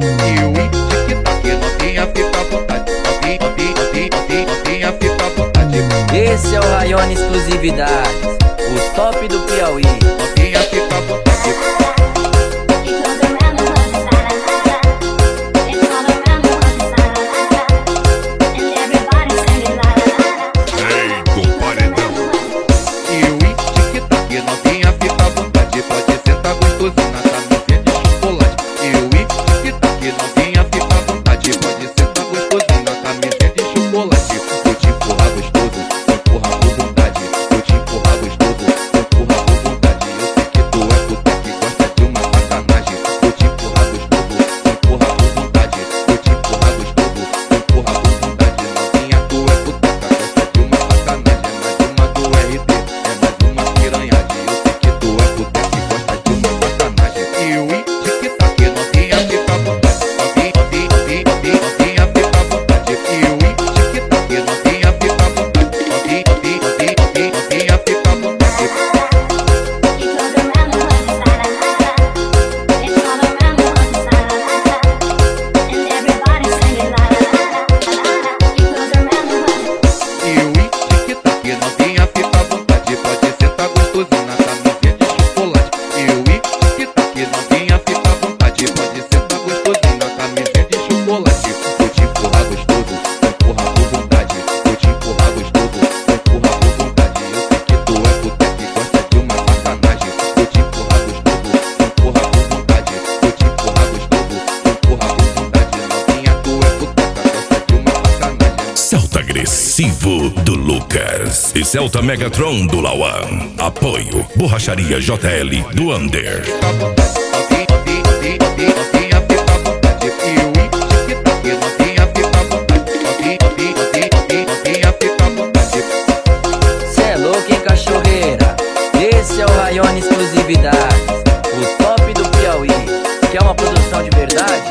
E o tic-tac, novinha fica à vontade. Novinha fica à vontade. Esse é o Rayone Exclusividades, o top do Piauí. Novinha fica à vontade. Agressivo do Lucas e Celta Megatron do Lauan. Apoio Borracharia JL do Under. Cê é louco, hein, cachorreira? Esse é o Rayone Exclusividades, o top do Piauí. Quer uma produção de verdade?